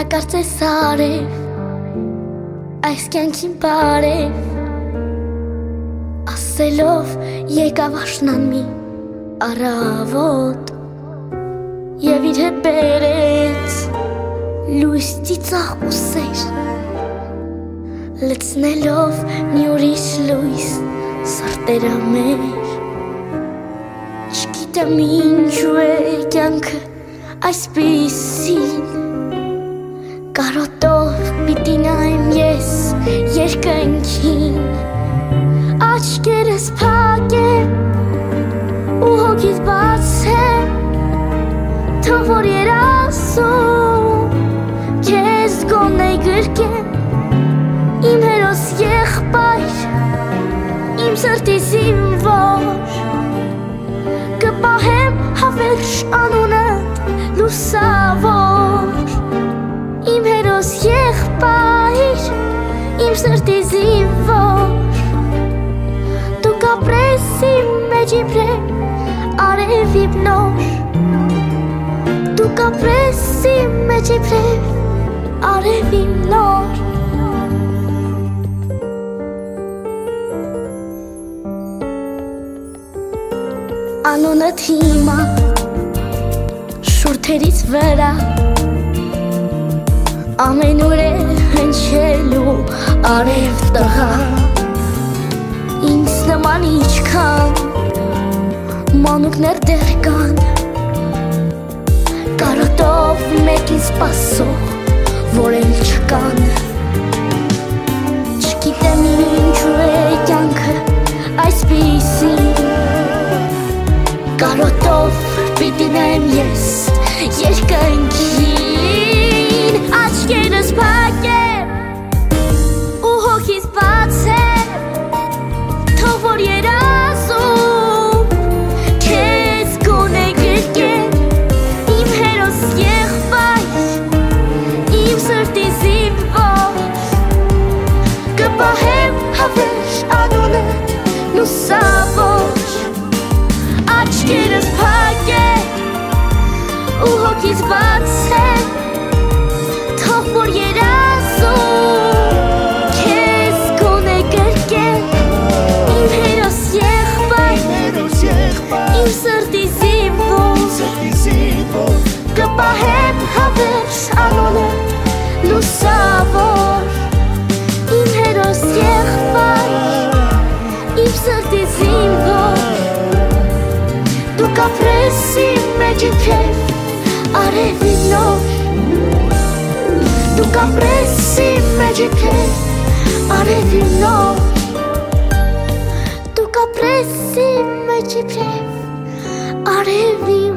կարծես արև այս կյանքին բարև ասելով եկավ աշնան մի առավոտ և իր հետ բերեց լույս ծիծաղ ու սեր լցնելով մի ուրիշ լույս սրտերը մեր չգիտեմ ինչու է կյանքը այսպիսին կարոտով պիտի նայեմ ես երկնքին աչքերս փակեմ ու հոգիս բացեմ թող որ երազում քեզ գոնե գրկեմ իմ հերոս եղբայր իմ սրտի զինվոր կպահեմ հավերժ անունդ լուսավոր իմ հերոս եղբայր իմ սրտի զինվոր դու կապրես իմ մեջ իբրև արևի նոր դու կապրես իմ մեջ իբրև արևի նոր անունդ հիմա շուրթերից վրա ամենուր է հնչելու արև տղա ինձ նման իչքան մանուկներ դեռ կան կարոտով մեկին սպասող որ էլ չկան չգիտեմ ինչու է կյանքը այսպիսին կարոտով պիտի նայեմ ես երկնքին աչքերս փակեմ ու հոգիս բացեմ թող որ երազում քեզ գոնե գրկեմ իմ հերոս եղբայր իմ սրտի զինվոր կպահեմ հավերժ անունդ լուսավոր աչքերս փակեմ ու հոգիս բացեմ թող որ երազում քեզ գոնե գրկեմ իմ հերոս եղբայր իմ սրտի զինվոր կպահեմ հավերժ անունդ լուսավոր իմ հերոս եղբայր իմ սրտի զինվոր դու կապրես իմ մեջ իբրև արևի նոր դու կապրես իմ մեջ իբրև արևի նոր դու կապրես իմ մեջ իբրև արևի